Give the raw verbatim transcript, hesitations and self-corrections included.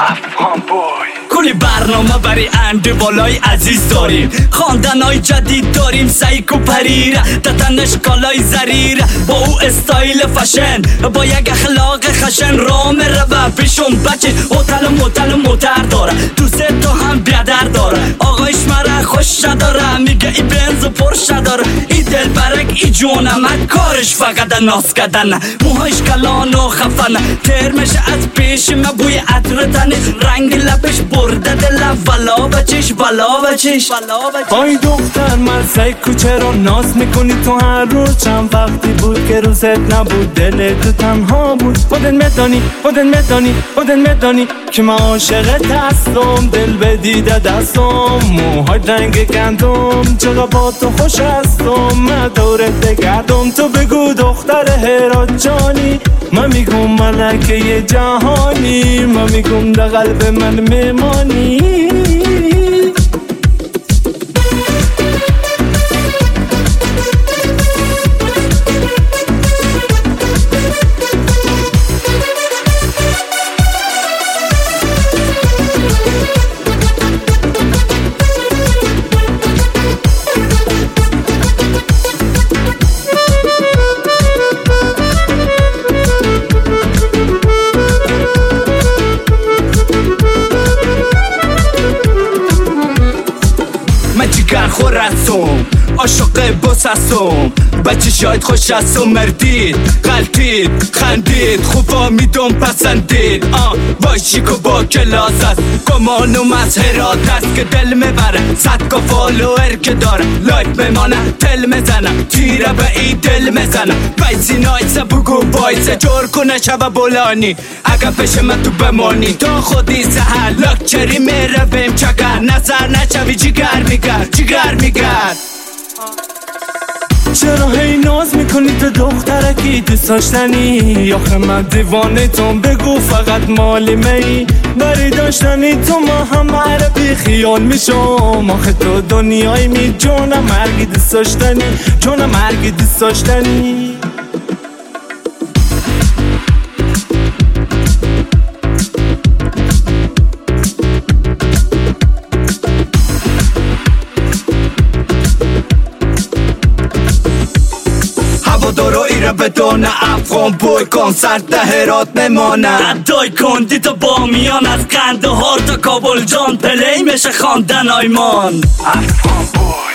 افغان بوی. کلی برنامه برای انده بالای عزیز داریم، خواندن های جدید داریم، سیک و پریره تتنش کالای زریره، با او استایل فشن با یک اخلاق خشن رام رو پیشون بچه اوتل موتل موتر داره، دوست تو هم بیادر داره، آقایش مرا خوش داره، میگه ای بنز و پرش داره، ای دل برک ای جونمک کارش فقط ناس کدن، موهایش کلان و خفن، ترمش از پیش ما بوی عطر تنه، رنگ لبش برده دل ولا بچش ولا بچش. آی دختر مرزای کوچه رو ناز میکنی تو هر روز، چند وقتی بود که روزت نبود دل تو تنها بود، خودت میدانی خودت میدانی خودت میدانی که من عاشقت هستم، دل به دیده دستم، موهای رنگ گندم، چقدر با تو خوش هستم، من دورت بگردم، تو بگو دختر هرات جانی، من میگم ملکه جهانی، من میگم در قلب من میمانی. جگر خور هستم، عاشق بس هستم، بچه شاید خوش هستم، مردید غلطید خندید خوبا میدم پسندید، آه باشی که با کلاس است، گمانم از هرات است که دل میبره، صد کا فالوور که داره، لایک بمانه تل میزنم، تیره به ای دل میزنم، بیسی نایسه بگو بایسه جور کنه شبه بولانی، اگه پیش من تو بمانی تو خودی سهل لکچری میره بیم چگر، نظر نشوی جگر میگر جگر میگر. چرا هی ناز میکنی تو دخترکی دوست داشتنی، آخه من دیوانه تون، بگو فقط مال می بری داشتنی تو، ما هم عربی خیال میشم، آخه تو دنیای می جونم مرگی دوست داشتنی، جونم مرگی دوست داشتنی. دارو ایره بدون افغان بوی کنسرت ده هرات میمانه، ردای کندی تا بامیان، از قندهار تا کابل جان پلی میشه خواندن آیمان. افغان بوی.